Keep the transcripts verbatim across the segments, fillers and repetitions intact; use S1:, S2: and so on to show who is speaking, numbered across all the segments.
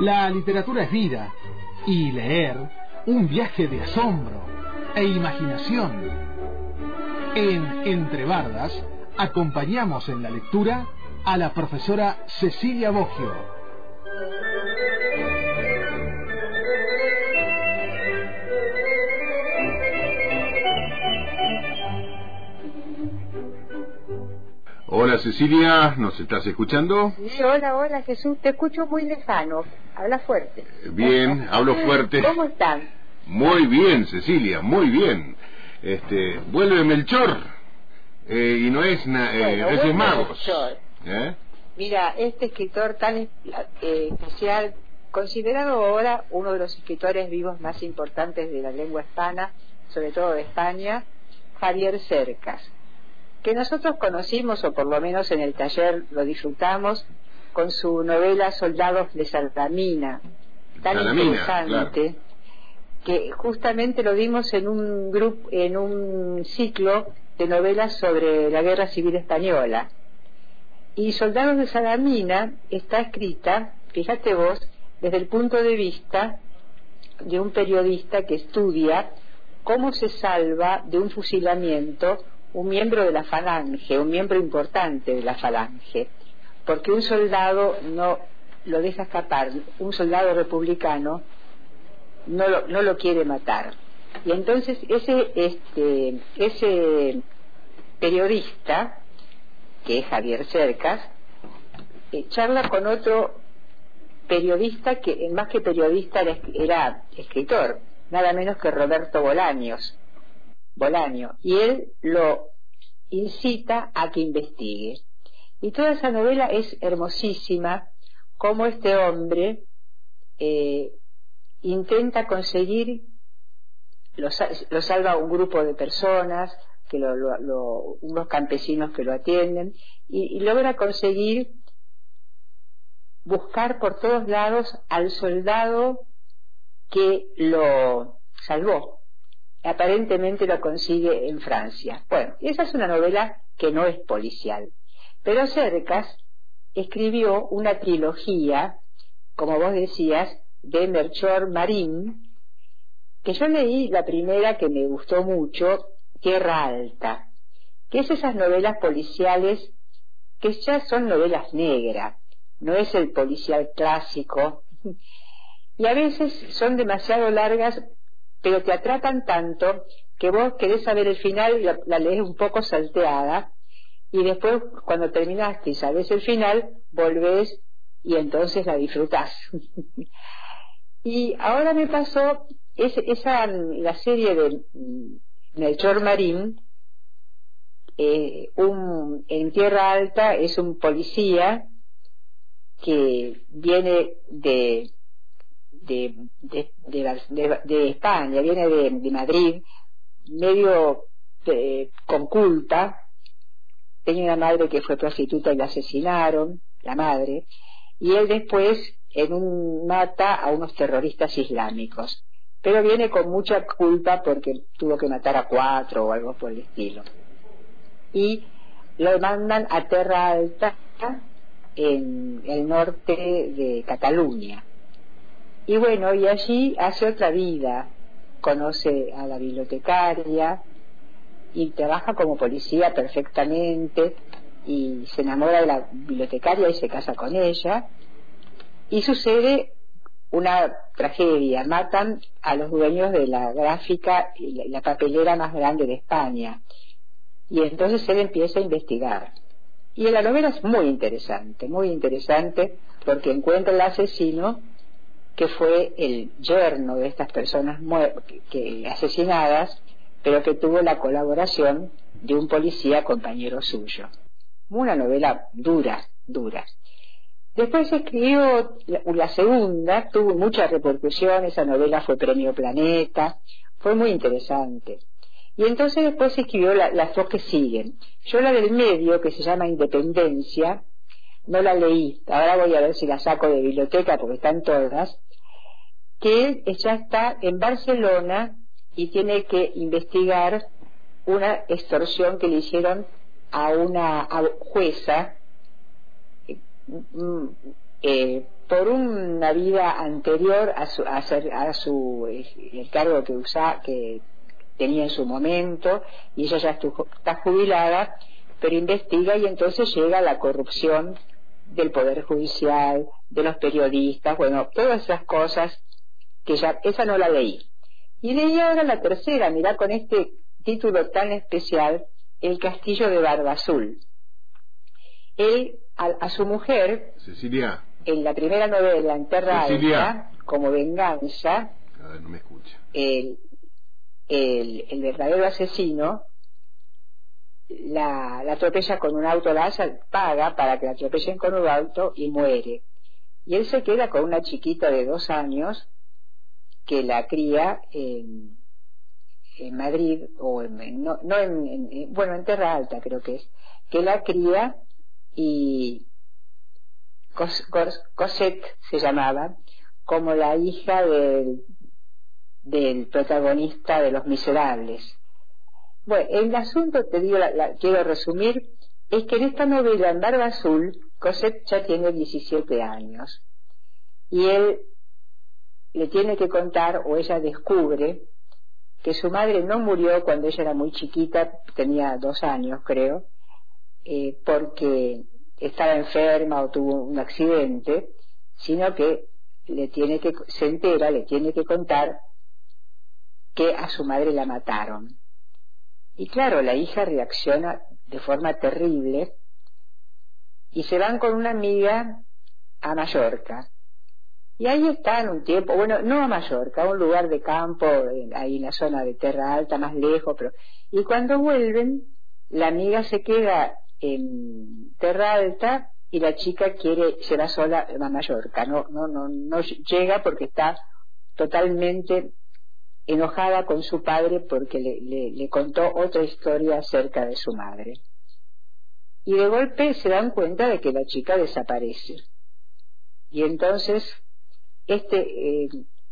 S1: La literatura es vida y leer un viaje de asombro e imaginación. En Entre Bardas acompañamos en la lectura a la profesora Cecilia Boggio.
S2: Hola Cecilia, ¿nos estás escuchando?
S3: Sí, hola, hola Jesús, te escucho muy lejano, habla fuerte.
S2: Bien, hablo fuerte.
S3: ¿Cómo están?
S2: Muy bien, Cecilia, muy bien. Este, vuelve Melchor, eh, y no es na, eh,
S3: bueno,
S2: Reyes
S3: bueno,
S2: Magos.
S3: Melchor.
S2: ¿Eh?
S3: Mira, este escritor tan eh, especial, considerado ahora uno de los escritores vivos más importantes de la lengua hispana, sobre todo de España, Javier Cercas, que nosotros conocimos, o por lo menos en el taller lo disfrutamos, con su novela Soldados de Salamina, tan
S2: Salamina,
S3: interesante, claro, que justamente lo vimos en un grupo, en un ciclo de novelas sobre la Guerra Civil Española. Y Soldados de Salamina está escrita, fíjate vos, desde el punto de vista de un periodista que estudia cómo se salva de un fusilamiento un miembro de la falange, un miembro importante de la falange, porque un soldado no lo deja escapar, un soldado republicano no lo, no lo quiere matar. Y entonces ese, este, ese periodista, que es Javier Cercas, eh, charla con otro periodista que, más que periodista, era, era escritor, nada menos que Roberto Bolaños. Bolaño, y él lo incita a que investigue. Y toda esa novela es hermosísima, como este hombre eh, intenta conseguir, lo, lo salva a un grupo de personas, que lo, lo, lo, unos campesinos que lo atienden, y, y logra conseguir buscar por todos lados al soldado que lo salvó. Aparentemente lo consigue en Francia. Bueno, esa es una novela que no es policial, pero Cercas escribió una trilogía, como vos decías, de Melchor Marín, que yo leí la primera, que me gustó mucho, Tierra Alta, que es esas novelas policiales que ya son novelas negras, no es el policial clásico, y a veces son demasiado largas, pero te atrapan tanto que vos querés saber el final y la, la lees un poco salteada, y después cuando terminaste y sabés el final, volvés y entonces la disfrutás. Y ahora me pasó es, esa la serie de Melchor Marín, eh, un, en Tierra Alta es un policía que viene de De, de, de, de, de España, viene de, de Madrid, medio eh, con culpa. Tenía una madre que fue prostituta y la asesinaron, la madre, y él después en un mata a unos terroristas islámicos, pero viene con mucha culpa porque tuvo que matar a cuatro o algo por el estilo, y lo mandan a Terra Alta, en el norte de Cataluña. Y bueno, y allí hace otra vida, conoce a la bibliotecaria y trabaja como policía perfectamente, y se enamora de la bibliotecaria y se casa con ella, y sucede una tragedia, matan a los dueños de la gráfica y la, la papelera más grande de España, y entonces él empieza a investigar. Y la novela es muy interesante, muy interesante, porque encuentra al asesino, que fue el yerno de estas personas que, asesinadas, pero que tuvo la colaboración de un policía compañero suyo. Una novela dura, dura. Después escribió la, la segunda, tuvo mucha repercusión, esa novela fue Premio Planeta, fue muy interesante. Y entonces después escribió la, las dos que siguen. Yo la del medio, que se llama Independencia, no la leí, ahora voy a ver si la saco de biblioteca porque están todas, que él ya está en Barcelona y tiene que investigar una extorsión que le hicieron a una a jueza eh, por una vida anterior a su, a ser, a su el cargo que usa, que tenía en su momento, y ella ya estuvo, está jubilada, pero investiga y entonces llega a la corrupción del Poder Judicial, de los periodistas, bueno, todas esas cosas que ya, esa no la leí. Y leí ahora la tercera, mirá, con este título tan especial, El Castillo de Barba Azul. Él, a, a su mujer,
S2: Cecilia,
S3: en la primera novela, en Terra
S2: Cecilia.
S3: Alta, como venganza,
S2: a ver, no me escucha.
S3: el, el, el verdadero asesino la, la atropella con un auto, la hace, paga para que la atropellen con un auto y muere. Y él se queda con una chiquita de dos años que la cría en, en Madrid, o en, no, no en, en, bueno, en Terra Alta creo que es, que la cría, y Cos, Cos, Cosette se llamaba, como la hija del, del protagonista de Los Miserables. Bueno, el asunto, te digo, la, la, quiero resumir, es que en esta novela, en Barba Azul, Cosette ya tiene diecisiete años, y él le tiene que contar, o ella descubre, que su madre no murió cuando ella era muy chiquita, tenía dos años creo, eh, porque estaba enferma o tuvo un accidente, sino que le tiene que, se entera, le tiene que contar que a su madre la mataron. Y claro, la hija reacciona de forma terrible y se van con una amiga a Mallorca. Y ahí están un tiempo, bueno, no a Mallorca, a un lugar de campo, ahí en la zona de Terra Alta, más lejos, pero y cuando vuelven, la amiga se queda en Terra Alta y la chica quiere, se va sola a Mallorca, no, no, no, no llega porque está totalmente enojada con su padre porque le, le, le contó otra historia acerca de su madre. Y de golpe se dan cuenta de que la chica desaparece. Y entonces este eh,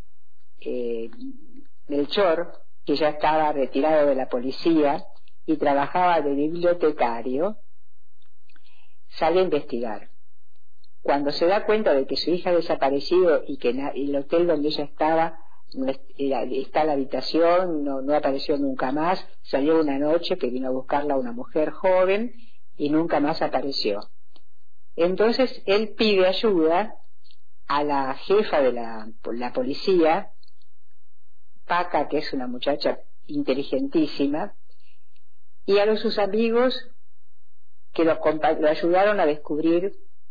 S3: eh, Melchor, que ya estaba retirado de la policía y trabajaba de bibliotecario, sale a investigar. Cuando se da cuenta de que su hija ha desaparecido y que el hotel donde ella estaba está la habitación, no, no apareció nunca más, salió una noche que vino a buscarla una mujer joven y nunca más apareció. Entonces él pide ayuda a la jefa de la, la policía, Paca, que es una muchacha inteligentísima, y a los sus amigos que lo, lo ayudaron a descubrir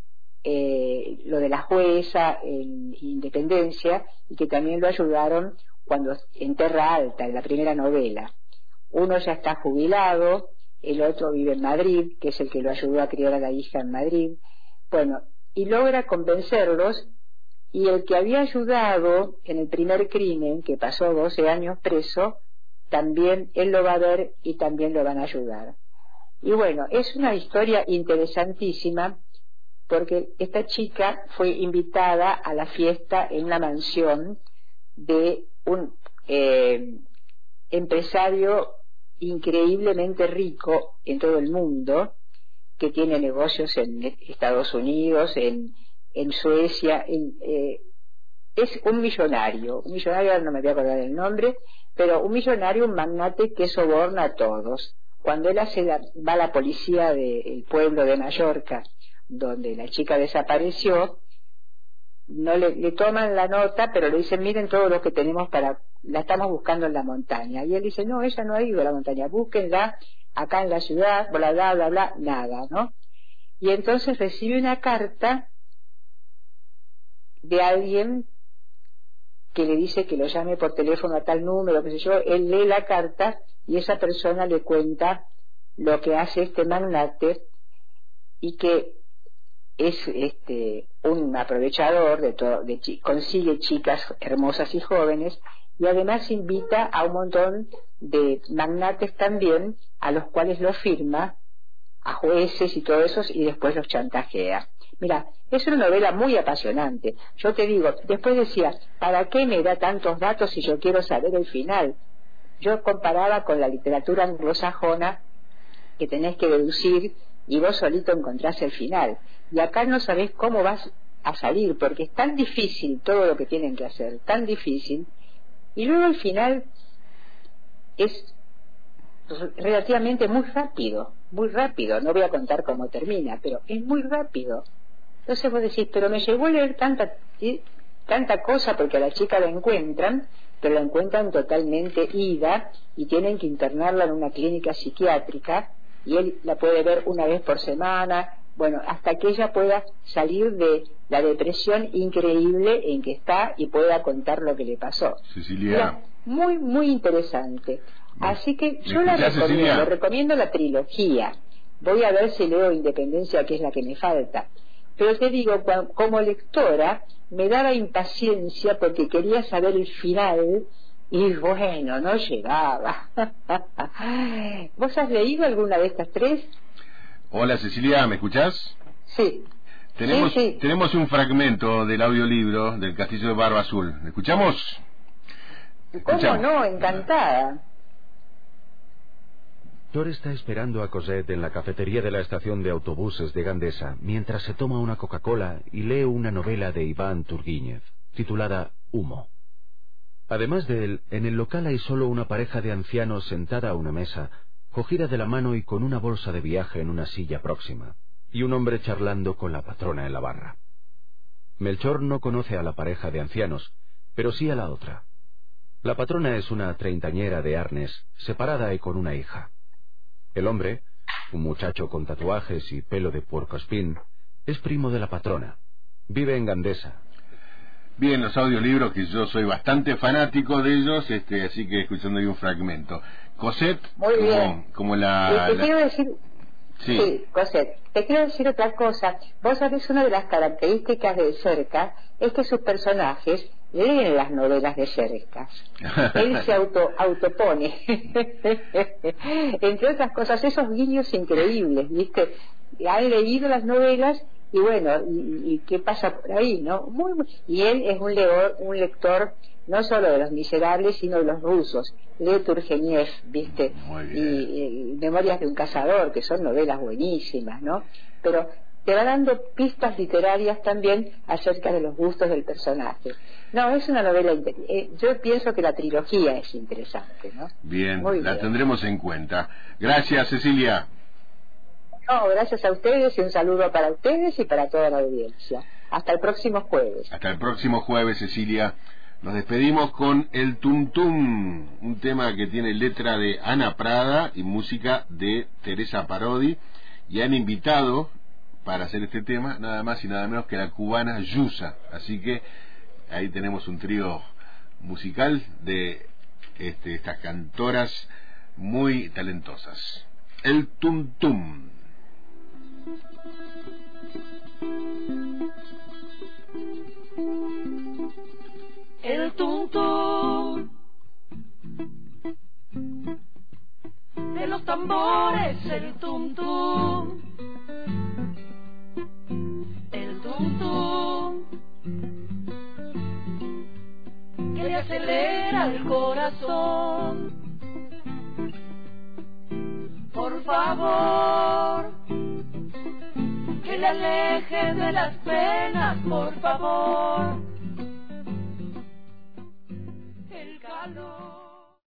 S3: eh, lo de la jueza en Independencia, y que también lo ayudaron cuando en Terra Alta, en la primera novela. Uno ya está jubilado, el otro vive en Madrid, que es el que lo ayudó a criar a la hija en Madrid. Bueno, y logra convencerlos, y el que había ayudado en el primer crimen, que pasó doce años preso, también él lo va a ver y también lo van a ayudar. Y bueno, es una historia interesantísima, porque esta chica fue invitada a la fiesta en una mansión de un eh, empresario increíblemente rico en todo el mundo, que tiene negocios en Estados Unidos, en, en Suecia, en, eh, es un millonario, un millonario, no me voy a acordar el nombre, pero un millonario, un magnate que soborna a todos. Cuando él hace la, va a la policía del pueblo de Mallorca, donde la chica desapareció, no le, le toman la nota, pero le dicen, miren todo lo que tenemos para, la estamos buscando en la montaña. Y él dice, no, ella no ha ido a la montaña, búsquenla acá en la ciudad, bla, bla, bla, bla, nada, ¿no? Y entonces recibe una carta de alguien que le dice que lo llame por teléfono a tal número, qué sé yo. Él lee la carta y esa persona le cuenta lo que hace este magnate, y que es este un aprovechador de todo, de chi consigue chicas hermosas y jóvenes, y además invita a un montón de magnates también, a los cuales los firma, a jueces y todo eso, y después los chantajea. Mira, es una novela muy apasionante. Yo te digo, después decía, ¿para qué me da tantos datos si yo quiero saber el final? Yo comparaba con la literatura anglosajona, que tenés que deducir y vos solito encontrás el final. Y acá no sabés cómo vas a salir, porque es tan difícil todo lo que tienen que hacer, tan difícil, y luego al final es relativamente muy rápido, muy rápido, no voy a contar cómo termina, pero es muy rápido. Entonces vos decís, pero me llegó a leer tanta, tanta cosa, porque a la chica la encuentran, pero la encuentran totalmente ida y tienen que internarla en una clínica psiquiátrica, y él la puede ver una vez por semana, bueno, hasta que ella pueda salir de la depresión increíble en que está y pueda contar lo que le pasó.
S2: Cecilia.
S3: Mira, muy, muy interesante. Así que yo la recomiendo,
S2: Cecilia?
S3: recomiendo la trilogía. Voy a ver si leo Independencia, que es la que me falta. Pero te digo, como lectora, me daba impaciencia porque quería saber el final y bueno, no llegaba. ¿Vos has leído alguna de estas tres?
S2: Hola Cecilia, ¿me escuchás?
S3: Sí.
S2: Tenemos,
S3: sí, sí.
S2: tenemos un fragmento del audiolibro del Castillo de Barba Azul. ¿Me escuchamos?
S3: ¿Cómo no? Encantada.
S4: Thor está esperando a Cosette en la cafetería de la estación de autobuses de Gandesa, mientras se toma una Coca-Cola y lee una novela de Iván Turguíñez, titulada Humo. Además de él, en el local hay solo una pareja de ancianos sentada a una mesa, cogida de la mano y con una bolsa de viaje en una silla próxima, y un hombre charlando con la patrona en la barra. Melchor no conoce a la pareja de ancianos, pero sí a la otra. La patrona es una treintañera de Arnes, separada y con una hija. El hombre, un muchacho con tatuajes y pelo de puercoespín, es primo de la patrona. Vive en Gandesa.
S2: Bien, los audiolibros, que yo soy bastante fanático de ellos, este, así que escuchando ahí un fragmento. Cosette,
S3: Muy
S2: como,
S3: bien.
S2: como la...
S3: Y te
S2: la...
S3: quiero decir...
S2: Sí.
S3: sí, Cosette, te quiero decir otra cosa. Vos sabés, una de las características de Cerca es que sus personajes leen las novelas de Cerca. Él se auto autopone. Entre otras cosas, esos guiños increíbles, ¿viste? Han leído las novelas y bueno, y, y qué pasa por ahí, ¿no? Muy, muy, y él es un, leor, un lector no solo de Los Miserables, sino de los rusos. Lee Turgeniev, ¿viste? Y, y Memorias de un cazador, que son novelas buenísimas, ¿no? Pero te va dando pistas literarias también acerca de los gustos del personaje. No, es una novela... Eh, yo pienso que la trilogía es interesante, ¿no?
S2: Bien,
S3: Muy
S2: la
S3: bien.
S2: tendremos en cuenta. Gracias, Cecilia.
S3: No, gracias a ustedes y un saludo para ustedes y para toda la audiencia. Hasta el próximo jueves.
S2: Hasta el próximo jueves, Cecilia. Nos despedimos con el Tum Tum, un tema que tiene letra de Ana Prada y música de Teresa Parodi, y han invitado para hacer este tema nada más y nada menos que la cubana Yusa. Así que ahí tenemos un trío musical de este, estas cantoras muy talentosas. El Tum Tum.
S5: El tum tum de los tambores, el tum tum, el tum tum que le acelera el corazón. Por favor, que le aleje de las penas, por favor.